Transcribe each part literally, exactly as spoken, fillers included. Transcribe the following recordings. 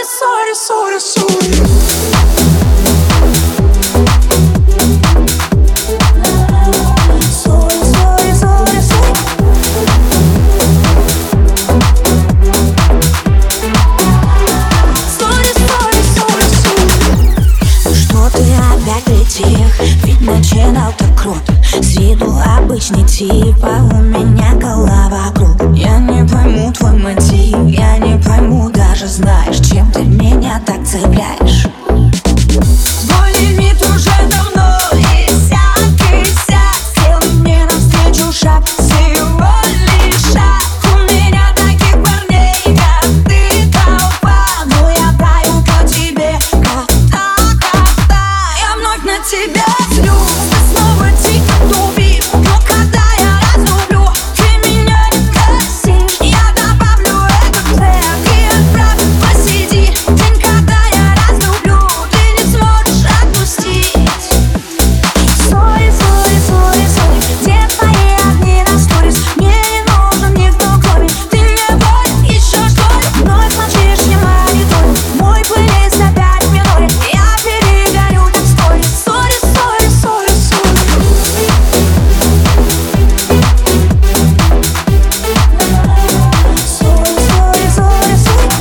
sorry, sorry, sorry. Ведь начинал так круто, с виду обычный тип, а у меня голова круг. Я не пойму твой мотив, я не пойму, даже знаешь, чем ты меня так цепляешь. Твой лимит уже давно иссяк, иссяк. Сделай мне навстречу шаг, всего лишь шаг. У меня таких парней, как ты, толпа, но я таю по тебе, как та-та-та. Я вновь на тебя злюсь, ты снова дико тупишь. Но когда я разлюблю, ты меня не простишь. Я добавлю этот трек и отправлю. Посиди, день, когда я разлюблю, ты не сможешь отпустить. Сори, сори, сори, сори, где твои огни на сторис? Мне не нужен никто кроме. Ты мне болен еще что ли? Вновь молчишь, не мониторю. Мой плейлист опять в миноре. Я перегорю, так стой. Сори, сори, сори, сори. Сори, сори, сори, сори.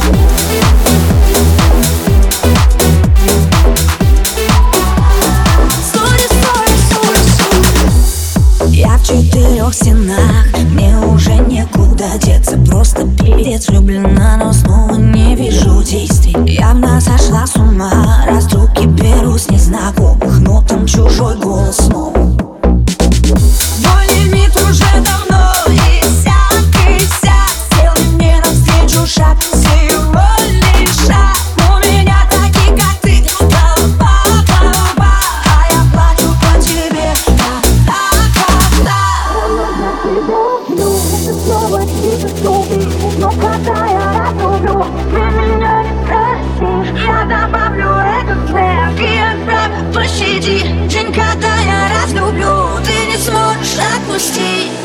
Сори, сори, сори, сори. Я в четырех стенах, мне уже некуда деться. Просто пиздец влюблена, но снова не вижу действий. Явно сошла с ума, раз руки беру с незнакомых, но там чужой голос снова. Твой лимит уже давно иссяк, иссяк. Сделай мне навстречу шаг, всего лишь шаг. У меня такие, как ты, толпа, толпа, а я плачу по тебе, та-та-та-та. Снова дико тупишь, но когда я разлюблю, ты меня не простишь. Я добавлю этот трек и отправлю. Пощади, день, когда я разлюблю, ты не сможешь отпустить.